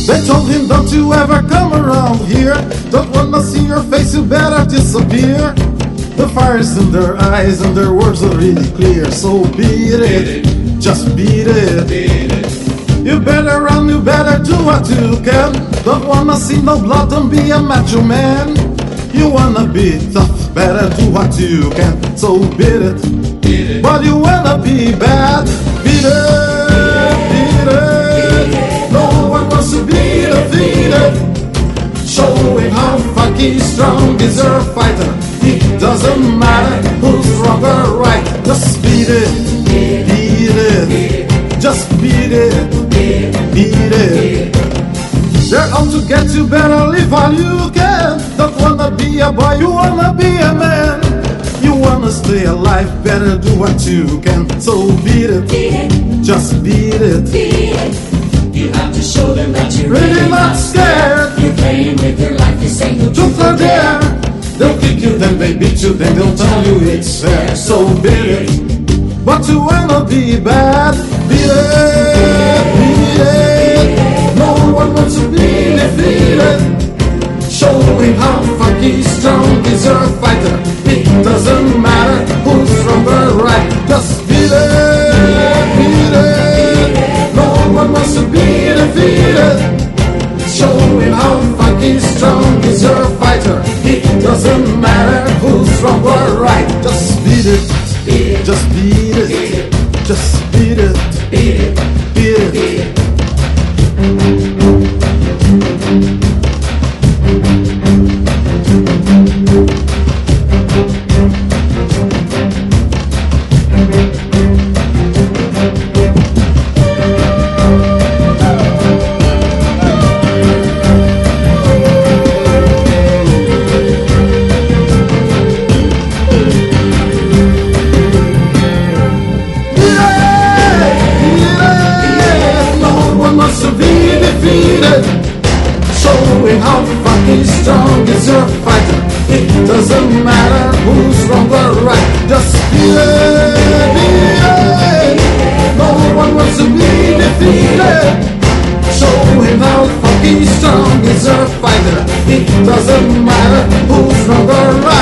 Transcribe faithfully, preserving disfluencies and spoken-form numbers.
They told him, don't you ever come around here. Don't wanna see your face, you better disappear. The fire's in their eyes and their words are really clear. So beat it, just beat it. You better run, you better do what you can. Don't wanna see no blood, don't be a macho man. You wanna be tough, better do what you can. So beat it, but you wanna be bad. Beat it, beat it. No one wants to be defeated. Showing how fucking strong is your fighter. It doesn't matter who's wrong or right. Just beat it, beat it. Just beat it, beat it. They're out to get you, better live while you can. Don't wanna be a boy, you wanna be a man. You wanna stay alive, better do what you can. So beat it, just beat it. You have to show them that you're Really really not scared. You're playing with your life, this ain't no Truth or dare. They'll kick you, then they beat you, then they'll tell you it's fair. So beat it, but you wanna be bad. Beat it, beat it. No one wants to be defeated. Showing how fucking strong is your fighter. It doesn't matter who's wrong or right. Just beat it, beat it. No one wants to be defeated. Showing how fucking strong is your fighter. It doesn't matter who's wrong or right. Just beat it, just beat it, just beat it, beat it. Showing how fucking strong is your fighter. It doesn't matter who's wrong or right. Just beat it, beat it. No one wants to be defeated. Showing how fucking strong is your fighter. It doesn't matter who's wrong or right.